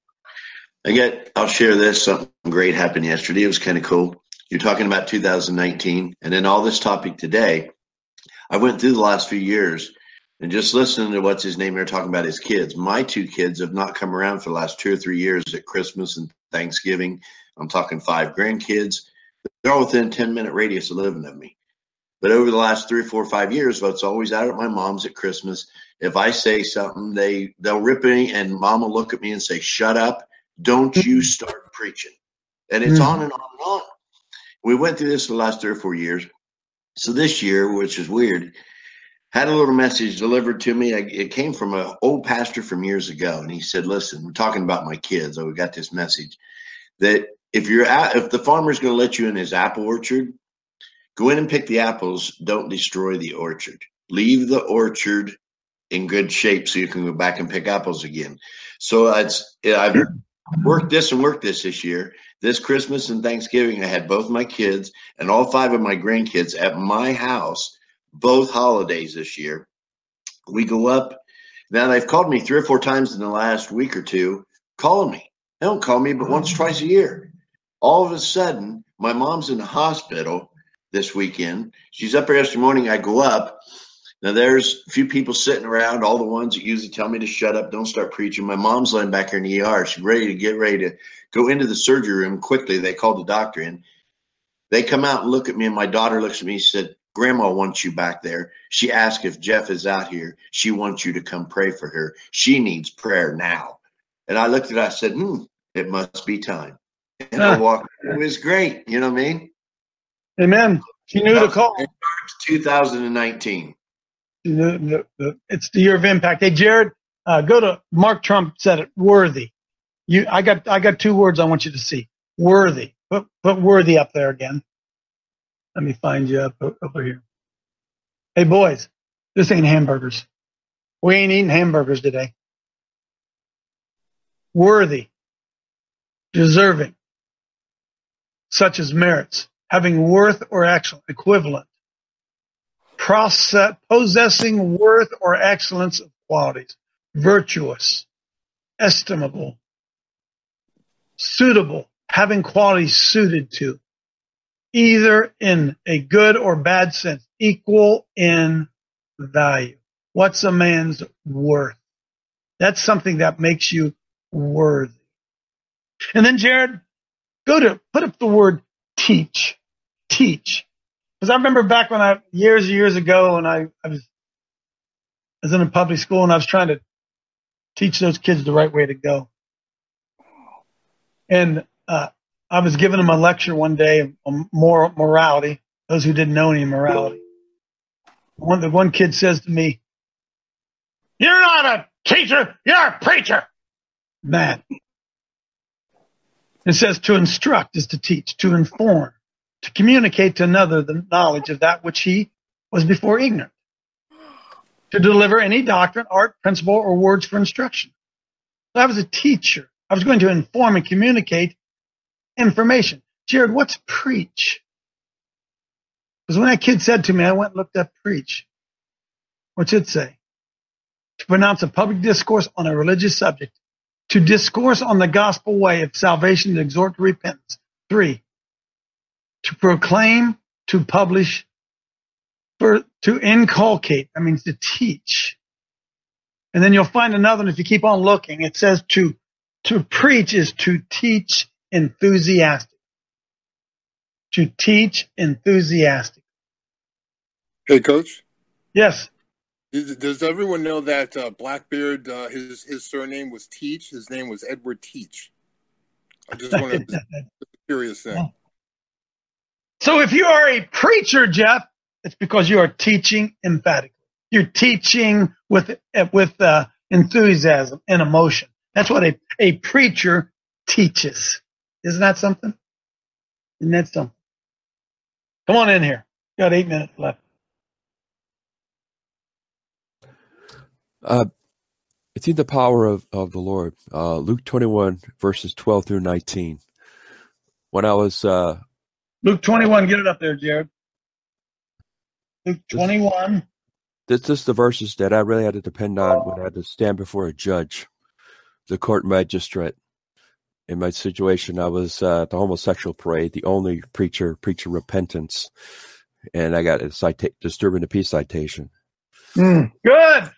Speaker 9: I'll share this. Something great happened yesterday. It was kind of cool. You're talking about 2019, and then all this topic today. I went through the last few years and just listening to what's his name here talking about his kids. My two kids have not come around for the last 2 or 3 years at Christmas and Thanksgiving. I'm talking 5 grandkids. They're all within a 10-minute radius of living of me. But over the last 3 or 4 or 5 years, what's always out at my mom's at Christmas, if I say something, they'll rip me, and mom will look at me and say, "Shut up. Don't you start preaching." And it's on and on and on. We went through this the last 3 or 4 years. So this year, which is weird, had a little message delivered to me. It came from an old pastor from years ago. And he said, "Listen, we're talking about my kids. We got this message that if the farmer's going to let you in his apple orchard, go in and pick the apples. Don't destroy the orchard. Leave the orchard in good shape so you can go back and pick apples again." So I've worked this year. This Christmas and Thanksgiving, I had both my kids and all 5 of my grandkids at my house, both holidays this year. We go up. Now, they've called me 3 or 4 times in the last week or two, calling me. They don't call me but once or twice a year. All of a sudden, my mom's in the hospital this weekend. She's up there yesterday morning. I go up. Now, there's a few people sitting around, all the ones that usually tell me to shut up, don't start preaching. My mom's laying back here in the ER. She's ready to go into the surgery room quickly. They called the doctor in. They come out and look at me, and my daughter looks at me and said, "Grandma wants you back there. She asked if Jeff is out here. She wants you to come pray for her. She needs prayer now." And I looked at her, I said, it must be time. And I walked. It was great. You know what I mean?
Speaker 3: Amen. She knew to call.
Speaker 9: 2019.
Speaker 3: It's the year of impact. Hey, Jared, go to Mark Trump said it. Worthy. I got 2 words I want you to see. Worthy. Put worthy up there again. Let me find you up over here. Hey, boys, this ain't hamburgers. We ain't eating hamburgers today. Worthy. Deserving. Such as merits. Having worth or excellence. Equivalent. Possessing worth or excellence of qualities. Virtuous. Estimable. Suitable. Having qualities suited to. Either in a good or bad sense. Equal in value? What's a man's worth? That's something that makes you worthy. And then, Jared, put up the word teach. Teach. Because I remember back when years ago, when I was in a public school and I was trying to teach those kids the right way to go. And I was giving them a lecture one day on morality, those who didn't know any morality. One kid says to me, "You're not a teacher, you're a preacher." Man. It says to instruct is to teach, to inform, to communicate to another the knowledge of that which he was before ignorant, to deliver any doctrine, art, principle, or words for instruction. So I was a teacher. I was going to inform and communicate information. Jared, what's preach? Because when that kid said to me, I went and looked up preach. What's it say? To pronounce a public discourse on a religious subject, to discourse on the gospel way of salvation, to exhort to repentance. 3, to proclaim, to publish, to inculcate. That means to teach. And then you'll find another one if you keep on looking. It says to preach is to teach enthusiastic. To teach enthusiastic.
Speaker 4: Hey, Coach.
Speaker 3: Yes.
Speaker 4: Does everyone know that Blackbeard, his surname was Teach? His name was Edward Teach. I just wanted to a curious thing.
Speaker 3: So if you are a preacher, Jeff, it's because you are teaching emphatically. You're teaching with enthusiasm and emotion. That's what a preacher teaches. Isn't that something? Isn't that something? Come on in here. Got 8 minutes left.
Speaker 18: I think the power of the Lord. Luke 21, verses 12 through 19. When I was...
Speaker 3: Luke 21, get it up there, Jared. Luke 21.
Speaker 18: This is the verses that I really had to depend on when I had to stand before a judge, the court magistrate. In my situation, I was at the homosexual parade, the only preaching repentance, and I got a disturbing the peace citation.
Speaker 3: Good! Good!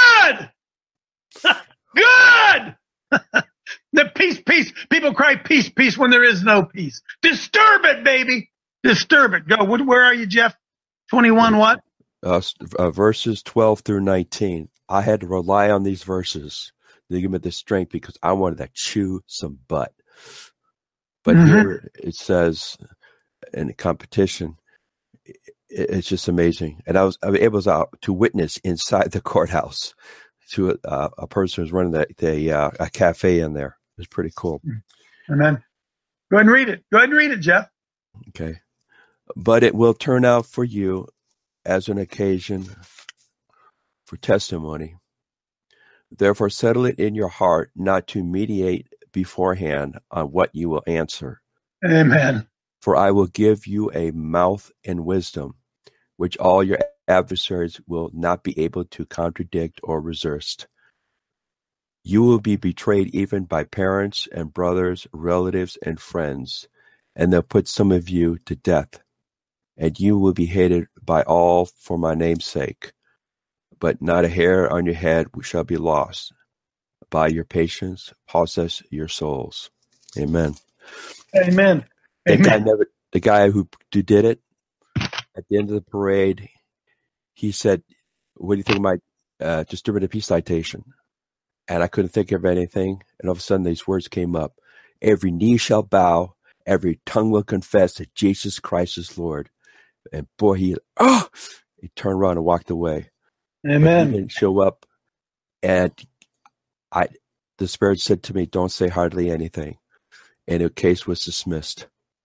Speaker 3: Good! The peace. People cry peace when there is no peace. Disturb it, baby. Disturb it. Go. Where are you, Jeff? 21 what?
Speaker 18: Verses 12 through 19. I had to rely on these verses to give me the strength because I wanted to chew some butt. But here it says in the competition, it's just amazing. And I was able to witness inside the courthouse to a person who's running a cafe in there. It was pretty cool.
Speaker 3: Amen. Go ahead and read it. Go ahead and read it, Jeff.
Speaker 18: Okay. But it will turn out for you as an occasion for testimony. Therefore, settle it in your heart not to mediate beforehand on what you will answer.
Speaker 3: Amen.
Speaker 18: For I will give you a mouth and wisdom, which all your adversaries will not be able to contradict or resist. You will be betrayed even by parents and brothers, relatives, and friends, and they'll put some of you to death. And you will be hated by all for my name's sake. But not a hair on your head shall be lost. By your patience, possess your souls. Amen.
Speaker 3: Amen.
Speaker 18: The guy who did it, at the end of the parade, he said, "What do you think of my disturbing the peace citation?" And I couldn't think of anything. And all of a sudden, these words came up: "Every knee shall bow, every tongue will confess that Jesus Christ is Lord." And boy, he turned around and walked away.
Speaker 3: Amen.
Speaker 18: He didn't show up, and the Spirit said to me, "Don't say hardly anything." And the case was dismissed.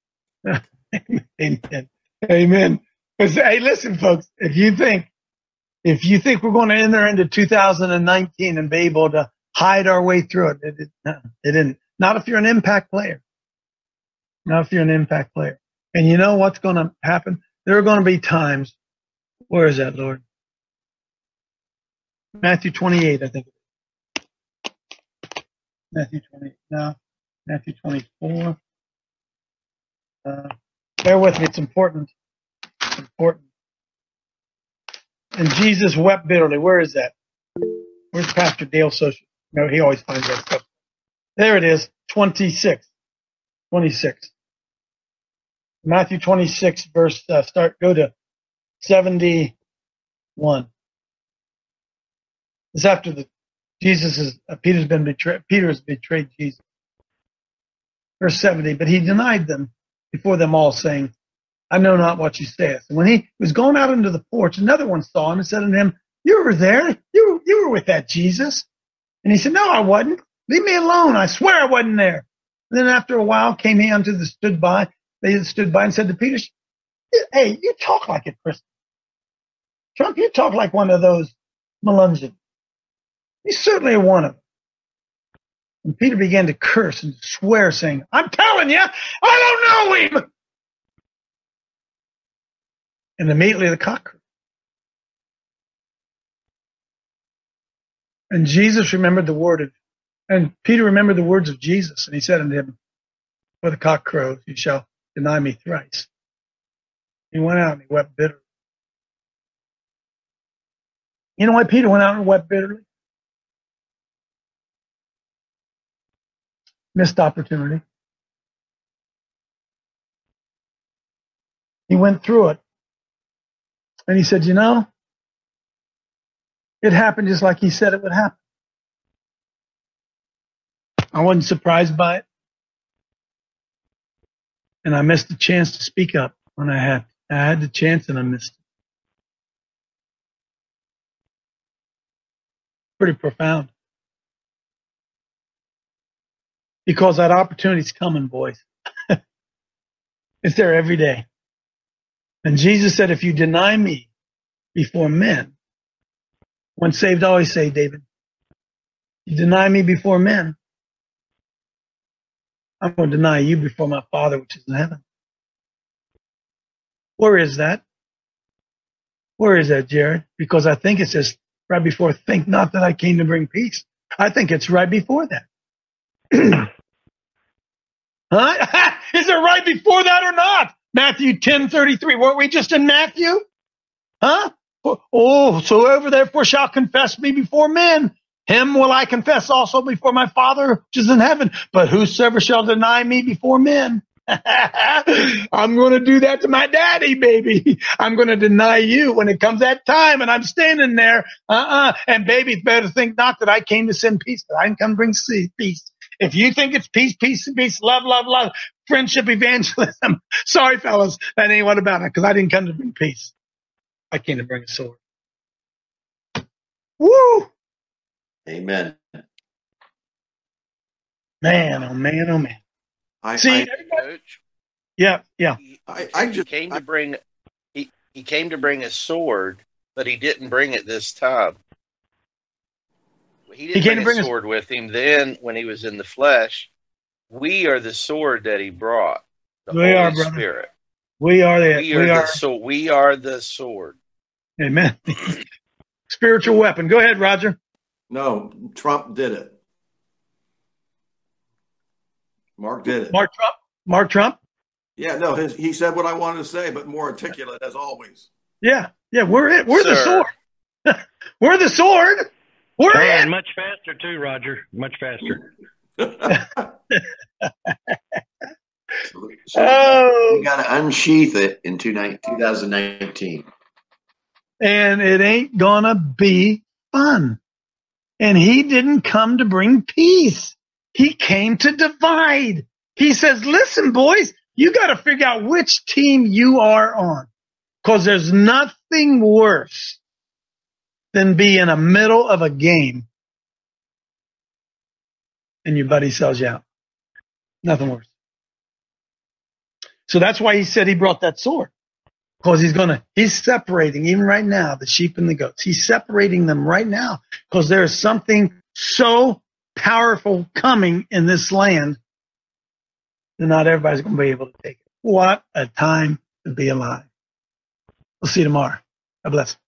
Speaker 3: Amen. Amen. Hey, listen, folks. If you think we're going to enter into 2019 and be able to hide our way through it, it didn't. Not if you're an impact player. Not if you're an impact player. And you know what's going to happen? There are going to be times. Where is that, Lord? Matthew 28, I think. Matthew 28. No, Matthew 24. Bear with me. It's important. It's important. And Jesus wept bitterly. Where is that? Where's Pastor Dale Social? No, he always finds that stuff. There it is, 26. 26. Matthew 26, verse, go to 71. It's after Peter has betrayed Jesus. Verse 70, but he denied them before them all, saying, I know not what you say. And when he was going out into the porch, another one saw him and said unto him, you were there. You were with that Jesus. And he said, no, I wasn't. Leave me alone. I swear I wasn't there. And then after a while came he unto the stood by. They stood by and said to Peter, hey, you talk like a Christian. Trump, you talk like one of those Melungeons. He's certainly one of them. And Peter began to curse and swear, saying, I'm telling you, I don't know him. And immediately the cock crowed. And Jesus remembered and Peter remembered the words of Jesus. And he said unto him, before the cock crows, you shall deny me thrice. He went out and he wept bitterly. You know why Peter went out and wept bitterly? Missed opportunity. He went through it. And he said, you know, it happened just like he said it would happen. I wasn't surprised by it. And I missed the chance to speak up when I had the chance and I missed it. Pretty profound. Because that opportunity's coming, boys. It's there every day. And Jesus said, if you deny me before men, once saved, always saved, David. You deny me before men, I'm going to deny you before my Father which is in heaven. Where is that? Where is that, Jared? Because I think it says right before, think not that I came to bring peace. I think it's right before that. Huh? Is it right before that or not? Matthew 10:33. Weren't we just in Matthew? Huh? Oh, so over therefore shall confess me before men. Him will I confess also before my Father which is in heaven. But whosoever shall deny me before men, I'm going to do that to my daddy, baby. I'm going to deny you when it comes that time, and I'm standing there. And baby, better think not that I came to send peace, but I didn't come to bring peace. If you think it's peace, peace, and peace, love, love, love, friendship, evangelism, sorry, fellas, that ain't what about it, because I didn't come to bring peace. I came to bring a sword. Woo!
Speaker 9: Amen.
Speaker 3: Man, oh man, oh man.
Speaker 10: Coach,
Speaker 3: Yeah.
Speaker 10: he came to bring a sword, but he didn't bring it this time. He didn't bring a sword with him then when he was in the flesh. We are the sword that he brought. The Holy Spirit.
Speaker 3: We are that.
Speaker 10: We are the sword.
Speaker 3: Amen. Spiritual weapon. Go ahead, Roger.
Speaker 17: No, Trump did it. Mark did it.
Speaker 3: Mark Trump?
Speaker 17: Yeah, no, he said what I wanted to say, but more articulate as always.
Speaker 3: Yeah, we're it. We're the sword. We're the sword. We're it.
Speaker 19: And much faster too, Roger. Much faster.
Speaker 9: So you got to unsheath it in 2019.
Speaker 3: And it ain't gonna be fun. And he didn't come to bring peace. He came to divide. He says, listen, boys, you got to figure out which team you are on. Because there's nothing worse than be in the middle of a game and your buddy sells you out. Nothing worse. So that's why he said he brought that sword. Because he's separating, even right now, the sheep and the goats. He's separating them right now because there is something so powerful coming in this land that not everybody's going to be able to take it. What a time to be alive. We'll see you tomorrow. God bless.